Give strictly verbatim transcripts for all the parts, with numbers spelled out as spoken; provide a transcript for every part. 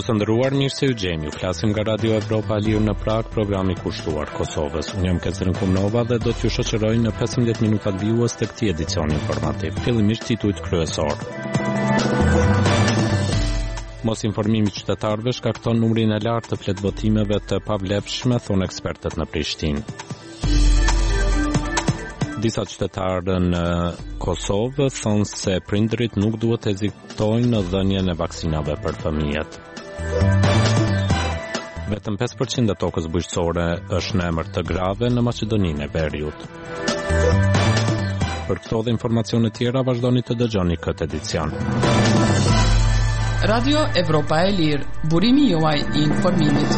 Të nderuar, mirë se u gjeni. Flasim nga Radio Evropa e Lirë në Prag, programi kushtuar Kosovës. Unë jam Kezrin Kumnova dhe do t'ju shoqëroj në pesëmbëdhjetë minutat vijues të këtij edicioni informativ. Fillimisht titujt kryesor. Mos informimi i qytetarëve shkakton numrin e lartë të fletvotimeve të pavlefshme, thonë ekspertët në Prishtinë. Disa qytetarë në Kosovë thonë se prindërit nuk duhet të hezitojnë në dhënien e vaksinave për fëmijët. Vetëm pesë përqind e tokës bujqësore është në emër të grave në Maqedoninë e Veriut. Për këto dhe informacione tjera vazhdoni të dëgjoni këtë edicion. Radio Evropa e Lirë, burimi juaj i informimit.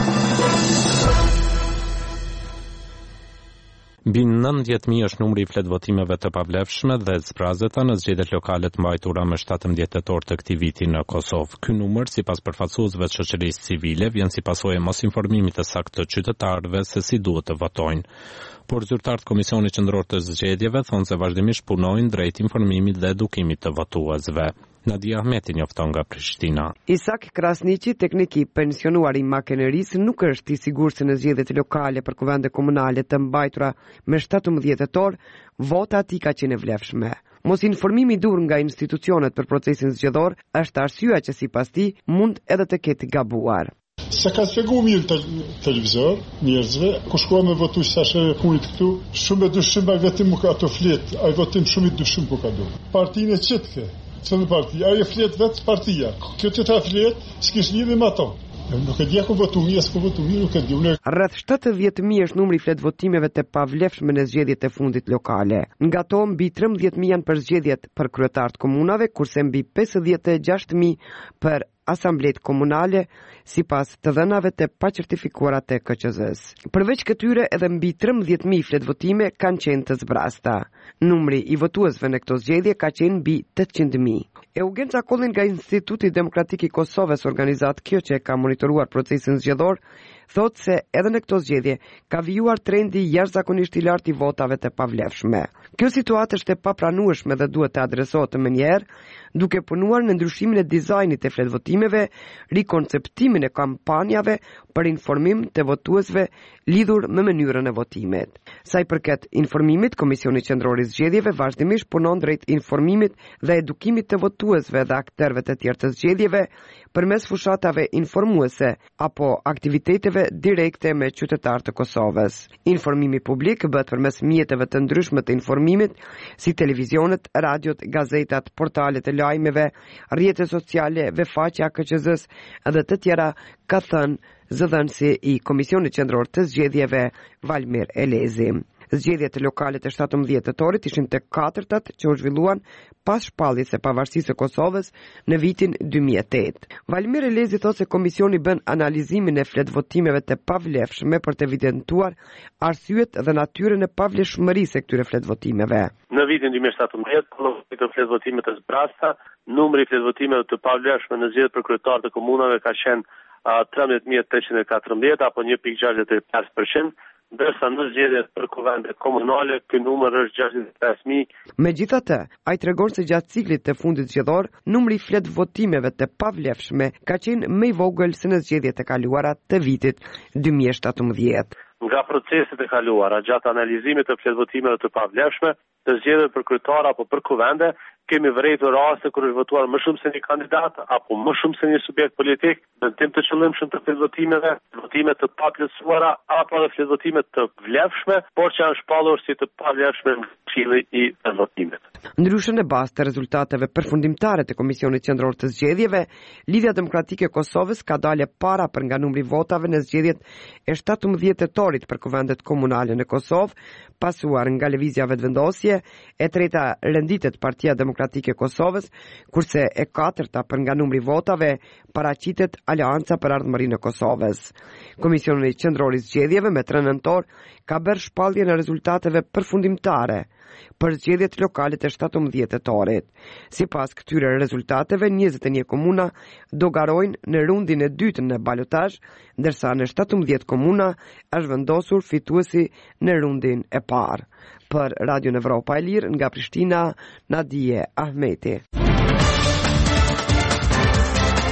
Mbi nëntëdhjetë mijë është numri i fletvotimeve të pavlefshme dhe zbrazeta në zgjedhjet lokale të mbajtura më shtatëmbëdhjetë tetor të këtij viti në Kosovë. Ky numër, sipas përfaqësuesve të shoqërisë civile, vjen si pasojë e mosinformimit të saktë të qytetarëve se si duhet të votojnë. Por zyrtarët Komisionit Qendror të Zgjedhjeve thonë se vazhdimisht punojnë drejt informimit dhe edukimit të votuesve. Nadia Ahmeti njofton nga Prishtina. Isak Krasniqi, teknik i pensionuar i makinerisë, nuk është i sigurt se në zgjedhjet lokale për kuvende komunale të mbajtura me shtatëmbëdhjetë tetor, vota ati ka qenë vlefshme. Mos informimi dur nga institucionet për procesin zgjedhor është arsyeja që sipas tij mund edhe të ketë gabuar. Se ka shpjegu mirë te televizor njerëzve, ku shkojnë me votu sa shë punit këtu, shumë e dyshim ai vetëm ka ato flet, ai votim shumë i dyshim ku ka do. Partinë e çetke, çon parti, ai flet vetë partia. Kjo të ta flet, s'kish lidhje me ato. Nuk e di ku votu mirë, s'ku votu mirë, nuk e di unë. Rreth shtatëdhjetë mijë është numri i fletvotimeve të pavlefshme në zgjedhjet e fundit lokale. Nga to mbi trembëdhjetë mijë janë për zgjedhjet për kryetarët komunave, kurse mbi pesëdhjetë e gjashtë mijë për asamblet komunale, sipas të dhënave të paqertifikuara të K Q Z-s. Përveç këtyre, edhe mbi trembëdhjetë mijë fletvotime kanë qenë të zbrasta. Numri i votuesve në këto zgjedhje ka qenë mbi tetëqind mijë. Eugenca Kollin nga Instituti Demokratik i Kosovës, organizat kjo që ka monitoruar procesin zgjedhor, thot se edhe në këto zgjedhje ka vijuar trendi jashtëzakonisht i lartë i votave të pavlefshme. Kjo situatë është e papranueshme dhe duhet të adresohet mënyrë, duke punuar në ndryshimin e dizajnit të fletvotimeve, rikonceptimin e kampanjave për informim të votuesve lidhur me mënyrën e votimit. Sa i përket informimit, Komisioni Qendror i Zgjedhjeve vazhdimisht punon drejt informimit dhe edukimit të votuesve dhe aktorëve të tjerë të zgjedhjeve përmes fushatave informuese apo aktiviteteve direkte me qytetarë të Kosovës. Informimi publik bëhet përmes mjeteve të ndryshme të informimit, si televizionet, radiot, gazetat, portalet e lajmeve, rrjetet sociale, ve faqja K Q Z-s dhe të tjera, ka thënë zëdhënësi i Komisionit Qendror të Zgjedhjeve Valmir Elezi. Zgjedhjet lokale të shtatëmbëdhjetë tetorit ishin të katërtat që u zhvilluan pas shpalljes së pavarësisë së Kosovës në vitin dy mijë e tetë. Valmir Elezi thotë se komisioni bën analizimin e fletvotimeve të pavlefshme për të evidentuar arsyet dhe natyrën e pavlefshmërisë së këtyre fletvotimeve. Në vitin dy mijë e shtatëmbëdhjetë, numri i fletvotimeve të zbrasta, numri i fletvotimeve të pavlefshme në zgjedhjet për kryetarë të komunave ka qenë trembëdhjetë mijë tetëqind e katërmbëdhjetë apo një pikë gjashtëdhjetë e pesë përqind. Ndërsa në zgjedhjet për kuvende komunale, ky numër është gjashtëdhjetë e pesë mijë. Megjithatë, ai tregon se gjatë ciklit të fundit zgjedhor, numri i fletvotimeve të pavlefshme ka qenë më i vogël se në zgjedhjet e kaluara të vitit dy mijë e shtatëmbëdhjetë. Nga proceset e kaluara gjatë analizimit të fletvotimeve të pavlefshme, të zgjedhjeve për kryetar apo për kuvende, kemi vërejtur raste kur është votuar më shumë se një kandidat apo më shumë se një subjekt politik në tim të qëllimshëm të fletvotime, votime të paplotësuara apo edhe fletvotime të vlefshme, por që janë shpallur si të pavlefshme në Këshilli i votimit. Ndryshe në bazë të rezultateve përfundimtare të Komisionit Qendror të Zgjedhjeve, Lidhja Demokratike e Kosovës ka dalë para për nga numri votave në zgjedhjet e shtatëmbëdhjetë tetorit për kuvendet komunale në Kosovë, pasuar nga lëvizja vetëvendosje, e treta renditet Partia Demokratike e Kosovës, kurse e katërta për nga numri votave paraqitet Aleanca për Ardhmërinë e Kosovës. Komisioni Qendror i Zgjedhjeve me tre nëntor ka bërë shpallje në rezultateve përfundimtare për zgjedhjet lokale të shtatëmbëdhjetë tetorit. Sipas këtyre rezultateve, njëzet e një komuna do garojnë në rundin e dytë në balotazh, ndërsa në shtatëmbëdhjetë komuna është vendosur fituesi në rundin e parë. Për Radio Evropa e Lirë nga Prishtina, Nadije Ahmeti.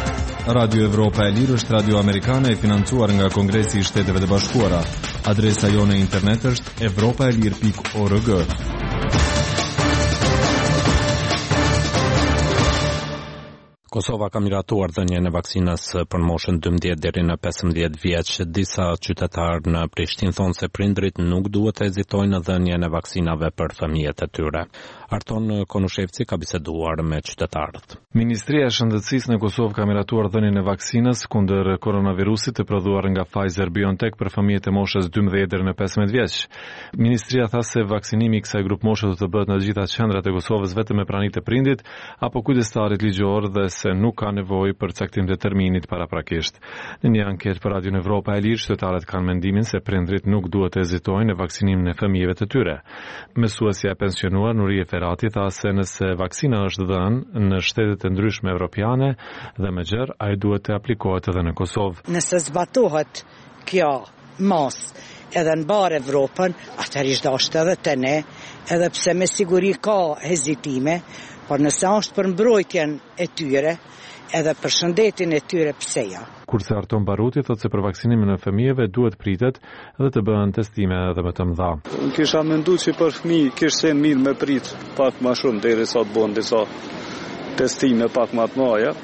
Radio Evropa e Lirë është radio amerikane e financuar nga Kongresi i Shteteve të Bashkuara. Adresa jone internet është evropaelir pikë org. Kosova ka miratuar dhënien e vaksinës për moshën dymbëdhjetë deri në pesëmbëdhjetë vjeç. Disa qytetarë në Prishtinë thonë se prindrit nuk duhet të hezitojnë në dhënien e vaksinave për fëmijët e tyre. Arton Konushevci ka biseduar me qytetarët. Ministria e Shëndetësisë në Kosovë ka miratuar dhënien e vaksinës kundër koronavirusit të prodhuar nga Pfizer-BioNTech për fëmijët e moshës dymbëdhjetë deri në pesëmbëdhjetë vjeç. Ministria tha se vaksinimi i kësaj grup moshe do të bëhet në të gjitha qendrat e Kosovës vetëm me pranitë e prindit apo kujdestarit ligjor dhe se nuk ka nevojë për caktim të terminit paraprakisht. Në një anketë për Radio Evropa e Lirë, qytetarët kanë mendimin se prindrit nuk duhet të hezitojnë në vaksinimin e fëmijëve të tyre. Mësuesja e pensionuar Nurie Ferati tha se nëse vaksina është dhënë në shtetet e ndryshme evropiane dhe më gjerë, ai duhet të aplikohet edhe në Kosovë. Nëse zbatohet kjo mos edhe në barë Evropën, atëherë është edhe të ne, edhe pse me siguri ka hezitime, por nëse është për mbrojtjen e tyre, edhe për shëndetin e tyre pseja. Kurse Arton Baruti thotë se për vaksinimin e fëmijëve duhet pritet dhe të bëhen testime edhe më të mëdha. Unë kisha menduar se për fëmijë kishte mirë me prit pak më shumë derisa të bëhen disa testime pak më të mëdha.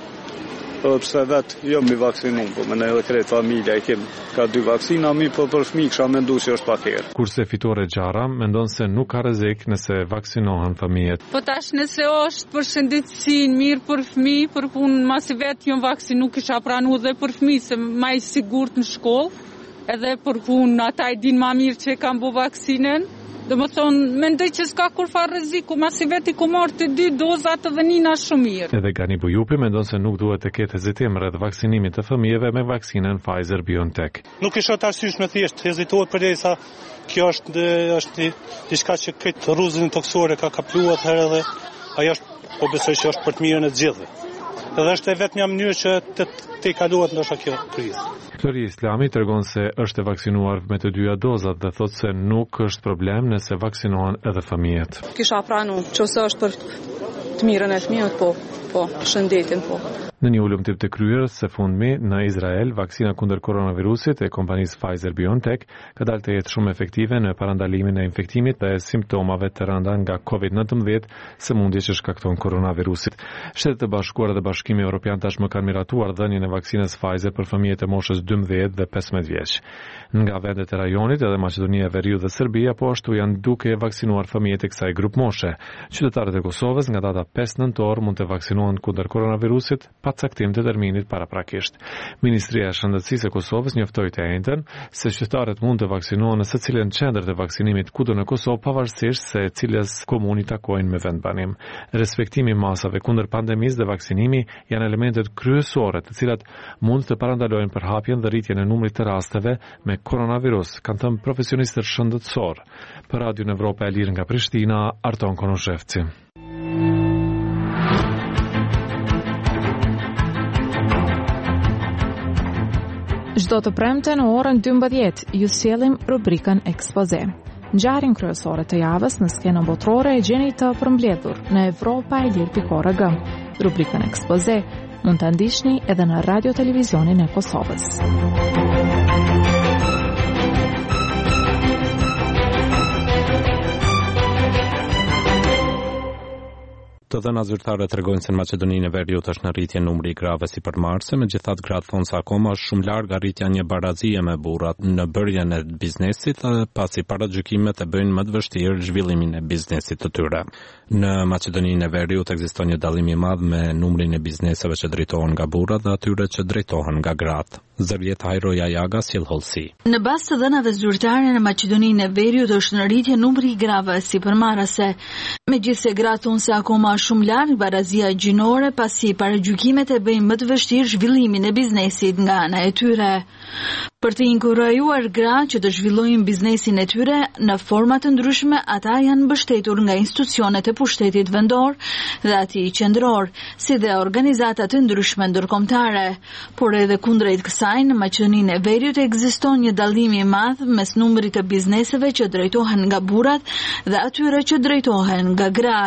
Pse vetë jo mi vaksinum, po më në edhe kretë familja i kem ka dy vaksina, mi po për fëmijë kisha mendu që është pak herë. Kurse Fitore Gjara mendon se nuk ka rrezik nëse vaksinohen fëmijët. Po tash nëse është për shëndetësinë mirë për fëmijë, për punë masi vetë jam vaksinu, nuk kisha pranuar dhe për fëmijë se më i sigurt në shkollë, edhe për punë ata i dinë më mirë që kanë bu vaksinën. Dhe më thonë, mendoj që s'ka kur fa rreziku, masi veti ku marrë të dy dozat edhe nina shumë mirë. Edhe Gani Bujupi mendon se nuk duhet të ketë hezitim rreth vaksinimit të fëmijëve me vaksinën Pfizer-BioNTech. Nuk e shoh arsysh me thjesht hezitohet përderisa kjo është është diçka që këtë rruzën toksore ka kapluar herë dhe ajo është po besoj që është për të mirën e të gjithëve. Edhe është e vetmja mënyrë që të të kaluat ndoshta kjo krizë. Flori Islami tregon se është e vaksinuar me të dyja dozat dhe thotë se nuk është problem nëse vaksinohen edhe fëmijët. Kisha pranu, nëse është për të mirën e fëmijët, po, po, shëndetin, po. Në një ulëmtim të kryer së fundmi në Izrael, vaksina kundër koronavirusit e kompanisë Pfizer-BioNTech ka dalë të jetë shumë efektive në parandalimin e infektimit dhe simptomave të rënda nga kovid nëntëmbëdhjetë, sëmundje që shkakton koronavirusit. Shtetet e Bashkuara dhe Bashkimi Evropian tashmë kanë miratuar dhënien e vaksinës Pfizer për fëmijët e moshës dymbëdhjetë dhe pesëmbëdhjetë vjeç. Nga vendet e rajonit edhe Maqedonia e Veriut dhe Serbia po ashtu janë duke vaksinuar fëmijët e kësaj grup moshe. Qytetarët e Kosovës nga data pesë nëntor mund të vaksinohen kundër koronavirusit pa caktim të terminit paraprakisht. Ministria e Shëndetësisë e Kosovës njoftoi të njëjtën se qytetarët mund të vaksinohen në secilën qendër të vaksinimit kudo në Kosovë pavarësisht se cilës komuni takojnë me vendbanim. Respektimi i masave kundër pandemisë dhe vaksinimi janë elementet kryesore të cilat mund të parandalojnë përhapjen dhe rritjen e numrit të rasteve me koronavirus, kanë thënë profesionistët shëndetësor. Për Radio Evropa e Lirë nga Prishtina, Arton Konushevci. Çdo të premte në orën dymbëdhjetë ju sjellim rubrikën Ekspoze. Ngjarjen kryesore të javës në skenën botërore e gjeni të përmbledhur në evropaelir pikë org. Rubrikën Ekspoze mund ta ndiqni edhe në Radio Televizionin e Kosovës. Të dhëna zyrtare tregojnë se në Maqedoninë e Veriut është në rritje numri i grave sipërmarrëse, megjithatë gratë thonë se akoma është shumë larg arritja një barazie me burrat në bërjen e biznesit, pasi paragjykimet e bëjnë më të vështirë zhvillimin e biznesit të tyre. Në Maqedoninë e Veriut ekziston një dallim i madh me numrin e bizneseve që drejtohen nga burrat dhe atyre që drejtohen nga gratë. Zërjet Hajro Jajaga sjell hollësi. Në bazë të dhënave zyrtare në Maqedoninë e Veriut është në rritje numri i grave sipërmarrëse, megjithse gratë thonë se akoma shumë larg barazia gjinore pasi paragjykimet e bëjnë më të vështirë zhvillimin e biznesit nga ana e tyre. Për të inkurajuar gratë që të zhvillojnë biznesin e tyre në forma të ndryshme, ata janë mbështetur nga institucionet e pushtetit vendor dhe aty qendror, si dhe organizata të ndryshme ndërkombëtare. Por edhe kundrejt kësaj, në Maqedoninë e Veriut ekziston një dallim i madh mes numrit të bizneseve që drejtohen nga burrat dhe atyre që drejtohen nga gratë.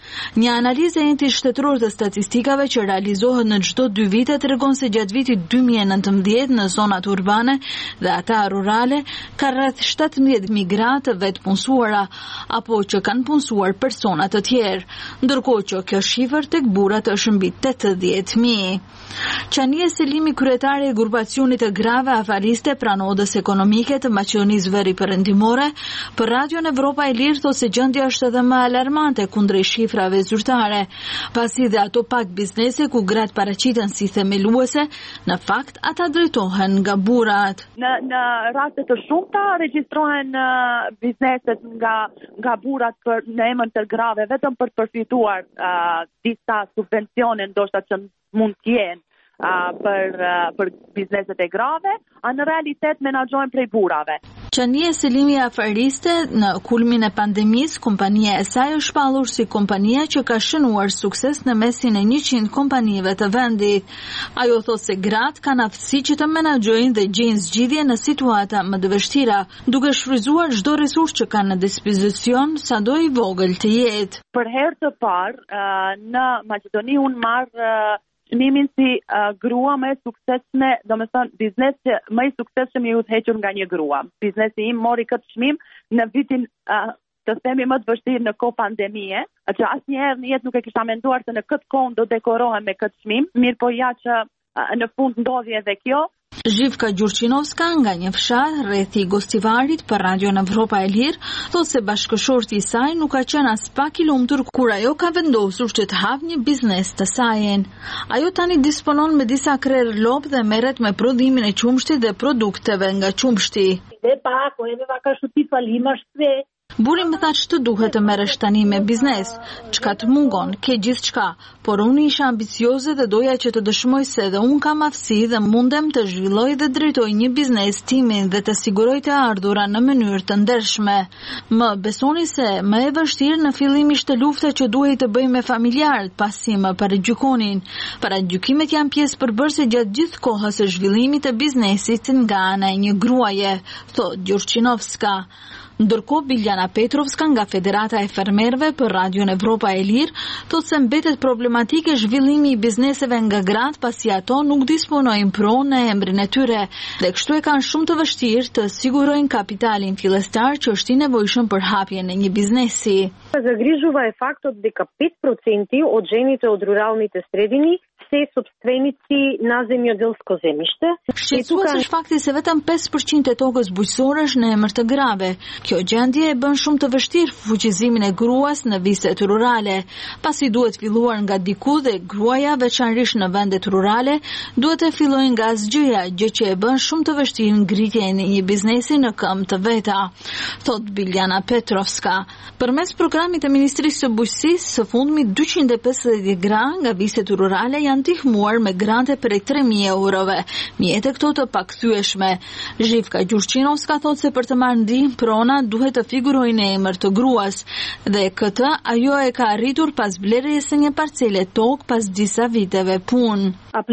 Një analizë e enti shtetëror të statistikave që realizohet në çdo dy vite tregon se gjatë vitit dy mijë e nëntëmbëdhjetë në zonat urbane dhe ata rurale ka rreth shtatëmbëdhjetë mijë gra të vetë punësuara apo që kanë punësuar persona të tjerë, ndërkohë që kjo shifër tek burrat është mbi tetëdhjetë mijë. Çania Selimi, kryetare e grupacionit të grave afariste pranodës ekonomike të Maqedonisë Veriperëndimore, për Radion Evropa e Lirë thotë se gjendja është edhe më alarmante kundrejt shifrave zyrtare, pasi dhe ato pak biznese ku gratë paraqiten si themeluese, në fakt ata drejtohen nga burrat. Në në raste të shumta regjistrohen uh, bizneset nga nga burrat për në emër të grave vetëm për të përfituar uh, disa subvencione ndoshta që mund të jenë uh, për uh, për bizneset e grave, a në realitet menaxhohen prej burrave. Çania Selimi afariste në kulmin e pandemisë, kompania e saj është shpallur si kompania që ka shënuar sukses në mesin e njëqind kompanive të vendit. Ajo thotë se gratë kanë aftësi që të menaxhojnë dhe gjejnë zgjidhje në situata më të vështira, duke shfrytzuar çdo resurs që kanë në dispozicion, sado i vogël të jetë. Për herë të parë në Maqedoni unë marr çmimin si uh, grua më e suksesshme, domethënë biznes që më i suksesshëm i udhëhequr nga një grua. Biznesi im mori këtë çmim në vitin uh, të themi më të vështirë në kohë pandemie, që asnjëherë në jetë nuk e kisha menduar se në këtë kohë do dekorohem me këtë çmim, mirë po ja që uh, në fund ndodhi edhe kjo. Zhivka Gjurqinovska nga një fshat rreth i Gostivarit për Radion Evropa e Lirë thotë se bashkëshorti i saj nuk ka qenë as pak i lumtur kur ajo ka vendosur që të hapë një biznes të saj. Ajo tani disponon me disa krerë lop dhe merret me prodhimin e qumshtit dhe produkteve nga qumshti. Dhe pak, edhe va ka shutit falimash sve. Buri më tha që të duhet të merresh tani me biznes, çka të mungon, ke gjithçka, por unë isha ambicioze dhe doja që të dëshmoj se edhe unë kam aftësi dhe mundem të zhvilloj dhe drejtoj një biznes timin dhe të siguroj të ardhura në mënyrë të ndershme. Më besoni se më e vështirë në fillim ishte lufta që duhej të bëj me familjarët, pasi më paragjykonin. Paragjykimet janë pjesë përbërëse gjatë gjithë kohës së zhvillimit të biznesit nga ana e një gruaje, thotë Gjurqinovska. Ndërkohë Biljana Petrovska nga Federata e Fermerëve për Radion Evropa e Lirë thotë se mbetet problematike zhvillimi i bizneseve nga gratë pasi ato nuk disponojnë pronë në emrin e tyre dhe kështu e kanë shumë të vështirë të sigurojnë kapitalin fillestar që është i nevojshëm për hapjen e një biznesi. Загрижува е фактот дека пет проценти од жените од руралните средини се собственици на земјоделско земјиште. Shqetësues është fakti se vetëm pesë përqind e tokës bujqësore është në emër të grave. Kjo gjendje e bën shumë të vështirë fuqizimin e gruas në viset rurale, pasi duhet filluar nga diku dhe gruaja, veçanërisht në vendet rurale, duhet të fillojë nga asgjëja, gjë që e bën shumë të vështirë ngritjen e një biznesi në këmbë të veta, thot Biljana Petrovska. Përmes programit të Ministrisë së Bujqësisë, së fundmi dyqind e pesëdhjetë gra nga viset rurale janë ndihmuar me grante prej tre mijë eurove, mjetë këto të pakthyeshme. Zhivka Gjurqinovska thotë se për të marrë ndihmë prona duhet të figurojë në emër të gruas dhe këtë ajo e ka arritur pas blerjes së një parcele tokë pas disa viteve punë.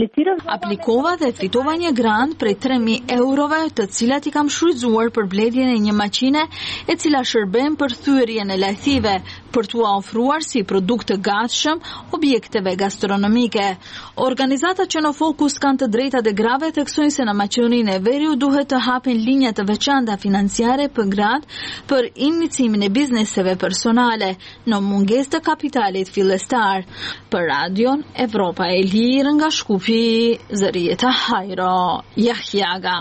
Aplikova dhe fitova një grant prej tre mijë eurove, të cilat i kam shfrytzuar për blerjen e një makine e cila shërben për thyerjen e lajthive, për t'u ofruar si produkt të gatshëm objekteve gastronomike. Organizatat që në fokus kanë të drejtat e grave theksojnë se në Maqedoninë e Veriut duhet të hapen linja të veçanta financiare për gratë për iniciimin e bizneseve personale në mungesë të kapitalit fillestar. Për Radion Evropa e Lirë nga Shkupi, Zërieta Hajro, Jahjaga.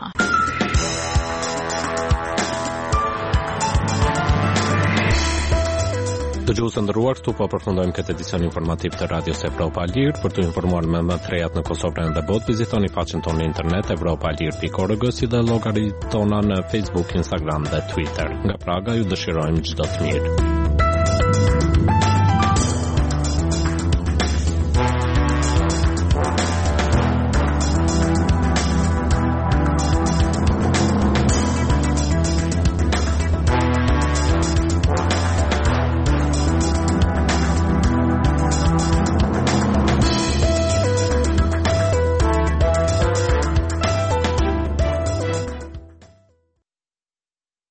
Të gjuhës të ndëruar, këtu po përfundojmë këtë edicion informativ të Radios Evropa Lirë. Për të informuar me më të rejat në Kosovë dhe botë, vizitoni faqen tonë në internet evropalirë pikë org si dhe llogaritë tona në Facebook, Instagram dhe Twitter. Nga Praga ju dëshirojmë çdo të mirë.